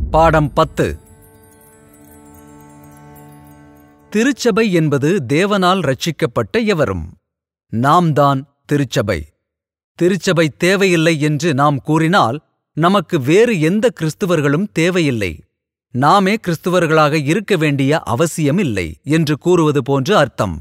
பாடம் 10. திருச்சபை என்பது தேவனால் ரட்சிக்கப்பட்ட எவரும். நாம் தான் திருச்சபை. திருச்சபை தேவையில்லை என்று நாம் கூறினால் நமக்கு வேறு எந்த கிறிஸ்துவர்களும் தேவையில்லை, நாமே கிறிஸ்துவர்களாக இருக்க வேண்டிய அவசியமில்லை என்று கூறுவது போன்று அர்த்தம்.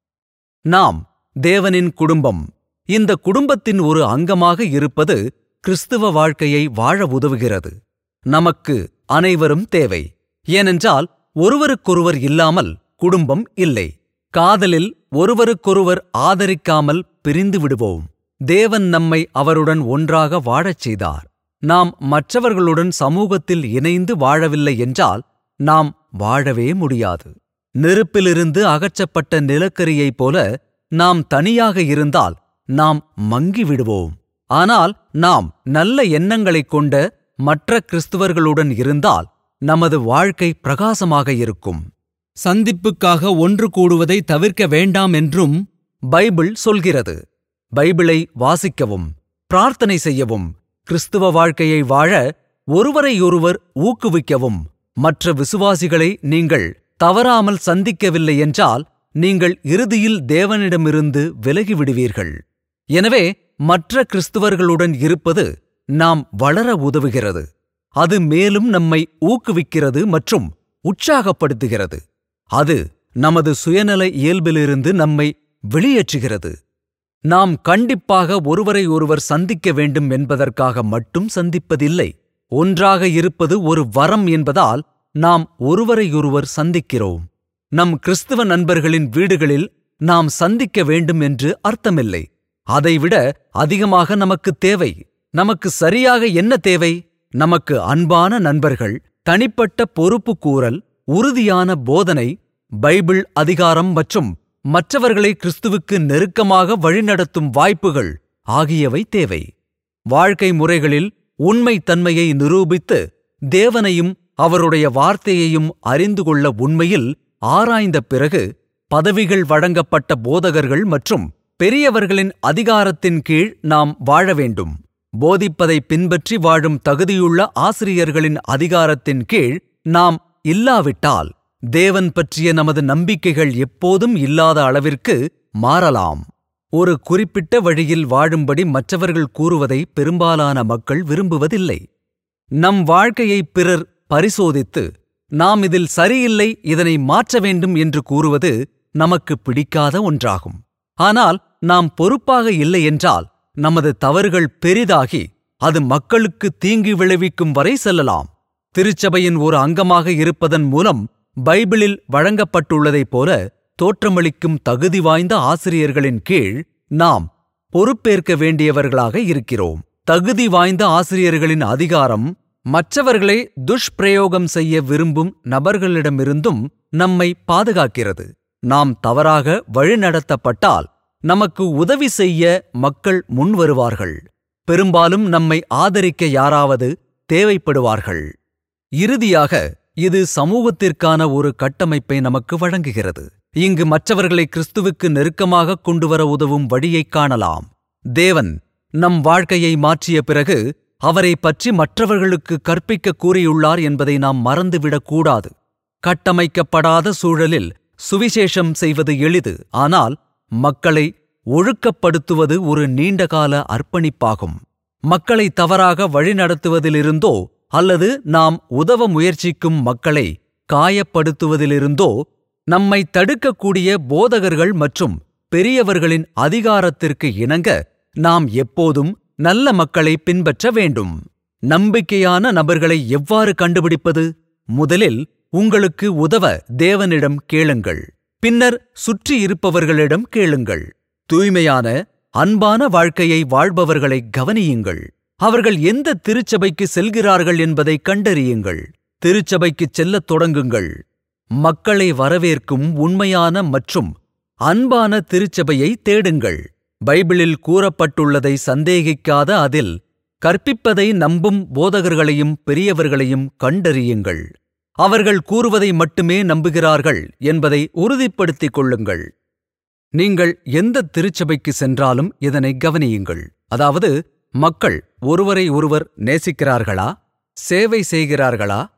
நாம் தேவனின் குடும்பம். இந்த குடும்பத்தின் ஒரு அங்கமாக இருப்பது கிறிஸ்துவ வாழ்க்கையை வாழ உதவுகிறது. நமக்கு அனைவரும் தேவை. ஏனென்றால் ஒருவருக்கொருவர் இல்லாமல் குடும்பம் இல்லை. காதலில் ஒருவருக்கொருவர் ஆதரிக்காமல் பிரிந்து விடுவோம். தேவன் நம்மை அவருடன் ஒன்றாக வாழச் செய்தார். நாம் மற்றவர்களுடன் சமூகத்தில் இணைந்து வாழவில்லை என்றால் நாம் வாழவே முடியாது. நெருப்பிலிருந்து அகற்றப்பட்ட நிலக்கரியைப் போல நாம் தனியாக இருந்தால் நாம் மங்கிவிடுவோம். ஆனால் நாம் நல்ல எண்ணங்களைக் கொண்ட மற்ற கிறிஸ்துவர்களுடன் இருந்தால் நமது வாழ்க்கை பிரகாசமாக இருக்கும். சந்திப்புக்காக ஒன்று கூடுவதை தவிர்க்க வேண்டாம் என்றும் பைபிள் சொல்கிறது. பைபிளை வாசிக்கவும் பிரார்த்தனை செய்யவும், கிறிஸ்துவ வாழ்க்கையை வாழ ஒருவரையொருவர் ஊக்குவிக்கவும். மற்ற விசுவாசிகளை நீங்கள் தவறாமல் சந்திக்கவில்லை என்றால் நீங்கள் இறுதியில் தேவனிடமிருந்து விலகிவிடுவீர்கள். எனவே மற்ற கிறிஸ்துவர்களுடன் இருப்பது நாம் வளர உதவுகிறது. அது மேலும் நம்மை ஊக்குவிக்கிறது மற்றும் உற்சாகப்படுத்துகிறது. அது நமது சுயநல இயல்பிலிருந்து நம்மை வெளியேற்றுகிறது. நாம் கண்டிப்பாக ஒருவரை ஒருவர் சந்திக்க வேண்டும் என்பதற்காக மட்டும் சந்திப்பதில்லை. ஒன்றாக இருப்பது ஒரு வரம் என்பதால் நாம் ஒருவரையொருவர் சந்திக்கிறோம். நம் கிறிஸ்துவ நண்பர்களின் வீடுகளில் நாம் சந்திக்க வேண்டும் என்று அர்த்தமில்லை. அதைவிட அதிகமாக நமக்கு தேவை. நமக்கு சரியாக என்ன தேவை? நமக்கு அன்பான நண்பர்கள், தனிப்பட்ட பொறுப்பு கூறல், உறுதியான போதனை, பைபிள் அதிகாரம் மற்றும் மற்றவர்களை கிறிஸ்துவுக்கு நெருக்கமாக வழிநடத்தும் வாய்ப்புகள் ஆகியவை தேவை. வாழ்க்கை முறைகளில் உண்மைத்தன்மையை நிரூபித்து தேவனையும் அவருடைய வார்த்தையையும் அறிந்து கொள்ள உண்மையில் ஆராய்ந்த பிறகு பதவிகள் வழங்கப்பட்ட போதகர்கள் மற்றும் பெரியவர்களின் அதிகாரத்தின் கீழ் நாம் வாழ வேண்டும். போதிப்பதை பின்பற்றி வாழும் தகுதியுள்ள ஆசிரியர்களின் அதிகாரத்தின் கீழ் நாம் இல்லாவிட்டால் தேவன் பற்றிய நமது நம்பிக்கைகள் எப்போதும் இல்லாத அளவிற்கு மாறலாம். ஒரு குறிப்பிட்ட வழியில் வாழும்படி மற்றவர்கள் கூறுவதை பெரும்பாலான மக்கள் விரும்புவதில்லை. நம் வாழ்க்கையை பிறர் பரிசோதித்து நாம் இதில் சரியில்லை, இதனை மாற்ற வேண்டும் என்று கூறுவது நமக்கு பிடிக்காத ஒன்றாகும். ஆனால் நாம் பொறுப்பாக இல்லை என்றால் நமது தவறுகள் பெரிதாகி அது மக்களுக்கு தீங்கு விளைவிக்கும் வரை செல்லலாம். திருச்சபையின் ஒரு அங்கமாக இருப்பதன் மூலம் பைபிளில் வழங்கப்பட்டுள்ளதைப் போல தோற்றமளிக்கும் தகுதி வாய்ந்த ஆசிரியர்களின் கீழ் நாம் பொறுப்பேற்க வேண்டியவர்களாக இருக்கிறோம். தகுதி வாய்ந்த ஆசிரியர்களின் அதிகாரம் மற்றவர்களை துஷ்பிரயோகம் செய்ய விரும்பும் நபர்களிடமிருந்தும் நம்மை பாதுகாக்கிறது. நாம் தவறாக வழிநடத்தப்பட்டால் நமக்கு உதவி செய்ய மக்கள் முன்வருவார்கள். பெரும்பாலும் நம்மை ஆதரிக்க யாராவது தேவைப்படுவார்கள். இறுதியாக இது சமூகத்திற்கான ஒரு கட்டமைப்பை நமக்கு வழங்குகிறது. இங்கு மற்றவர்களை கிறிஸ்துவுக்கு நெருக்கமாக கொண்டுவர உதவும் வழியைக் காணலாம். தேவன் நம் வாழ்க்கையை மாற்றிய பிறகு அவரை பற்றி மற்றவர்களுக்கு கற்பிக்க கூறியுள்ளார் என்பதை நாம் மறந்துவிடக்கூடாது. கட்டமைக்கப்படாத சூழலில் சுவிசேஷம் செய்வது எளிது, ஆனால் மக்களை ஒழுக்கப்படுத்துவது ஒரு நீண்டகால அர்ப்பணிப்பாகும். மக்களை தவறாக வழிநடத்துவதிலிருந்தோ அல்லது நாம் உதவ முயற்சிக்கும் மக்களை காயப்படுத்துவதிலிருந்தோ நம்மை தடுக்கக்கூடிய போதகர்கள் மற்றும் பெரியவர்களின் அதிகாரத்திற்கு இணங்க நாம் எப்போதும் நல்ல மக்களை பின்பற்ற வேண்டும். நம்பிக்கையான நபர்களை எவ்வாறு கண்டுபிடிப்பது? முதலில் உங்களுக்கு உதவ தேவனிடம் கேளுங்கள். பின்னர் சுற்றி இருப்பவர்களிடம் கேளுங்கள். தூய்மையான அன்பான வாழ்க்கையை வாழ்பவர்களை கவனியுங்கள். அவர்கள் எந்த திருச்சபைக்கு செல்கிறார்கள் என்பதை கண்டறியுங்கள். திருச்சபைக்குச் செல்லத் தொடங்குங்கள். மக்களை வரவேற்கும் உண்மையான மற்றும் அன்பான திருச்சபையை தேடுங்கள். பைபிளில் கூறப்பட்டுள்ளதை சந்தேகிக்காத, அதில் கற்பிப்பதை நம்பும் போதகர்களையும் பெரியவர்களையும் கண்டறியுங்கள். அவர்கள் கூறுவதை மட்டுமே நம்புகிறார்கள் என்பதை உறுதிப்படுத்திக் கொள்ளுங்கள். நீங்கள் எந்த திருச்சபைக்கு சென்றாலும் இதனை கவனியுங்கள். அதாவது மக்கள் ஒருவரை ஒருவர் நேசிக்கிறார்களா, சேவை செய்கிறார்களா,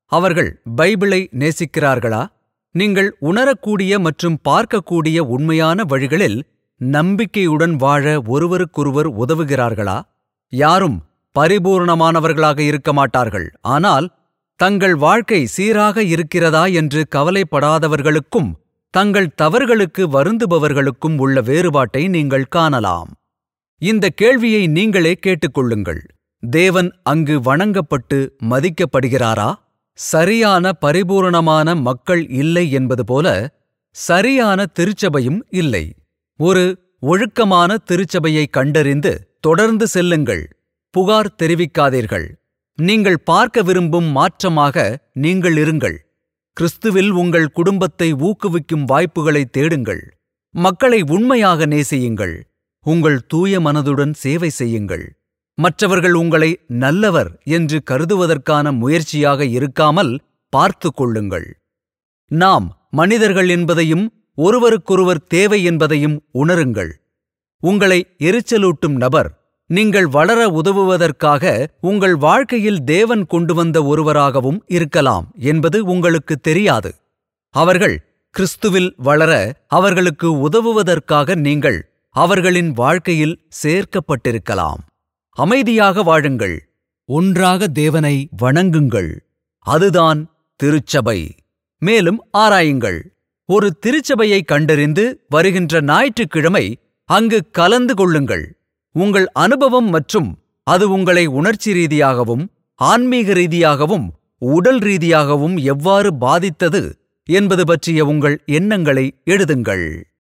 அவர்கள் பைபிளை நேசிக்கிறார்களா? நீங்கள் உணரக்கூடிய மற்றும் பார்க்கக்கூடிய உண்மையான வழிகளில் நம்பிக்கையுடன் வாழ ஒருவருக்கொருவர் உதவுகிறார்களா? யாரும் பரிபூர்ணமானவர்களாக இருக்க மாட்டார்கள். ஆனால் தங்கள் வாழ்க்கை சீராக இருக்கிறதா என்று கவலைப்படாதவர்களுக்கும் தங்கள் தவறுகளுக்கு வருந்துபவர்களுக்கும் உள்ள வேறுபாட்டை நீங்கள் காணலாம். இந்த கேள்வியை நீங்களே கேட்டுக்கொள்ளுங்கள். தேவன் அங்கு வணங்கப்பட்டு மதிக்கப்படுகிறாரா? சரியான பரிபூரணமான மக்கள் இல்லை என்பது போல சரியான திருச்சபையும் இல்லை. ஒரு ஒழுக்கமான திருச்சபையை கண்டறிந்து தொடர்ந்து செல்லுங்கள். புகார் தெரிவிக்காதீர்கள். நீங்கள் பார்க்க விரும்பும் மாற்றமாக நீங்கள் இருங்கள். கிறிஸ்துவில் உங்கள் குடும்பத்தை ஊக்குவிக்கும் வாய்ப்புகளை தேடுங்கள். மக்களை உண்மையாக நேசியுங்கள். உங்கள் தூய மனதுடன் சேவை செய்யுங்கள். மற்றவர்கள் உங்களை நல்லவர் என்று கருதுவதற்கான முயற்சியாக இருக்காமல் பார்த்து கொள்ளுங்கள். நாம் மனிதர்கள் என்பதையும் ஒருவருக்கொருவர் தேவை என்பதையும் உணருங்கள். உங்களை எரிச்சலூட்டும் நபர் நீங்கள் வளர உதவுவதற்காக உங்கள் வாழ்க்கையில் தேவன் கொண்டு வந்த ஒருவராகவும் இருக்கலாம் என்பது உங்களுக்கு தெரியாது. அவர்கள் கிறிஸ்துவில் வளர அவர்களுக்கு உதவுவதற்காக நீங்கள் அவர்களின் வாழ்க்கையில் சேர்க்கப்பட்டிருக்கலாம். அமைதியாக வாழுங்கள். ஒன்றாக தேவனை வணங்குங்கள். அதுதான் திருச்சபை. மேலும் ஆராயுங்கள். ஒரு திருச்சபையை கண்டறிந்து வருகின்ற ஞாயிற்றுக்கிழமை அங்கு கலந்து கொள்ளுங்கள். உங்கள் அனுபவம் மற்றும் அது உங்களை உணர்ச்சி ரீதியாகவும் ஆன்மீக ரீதியாகவும் உடல் ரீதியாகவும் எவ்வாறு பாதித்தது என்பது பற்றிய உங்கள் எண்ணங்களை எழுதுங்கள்.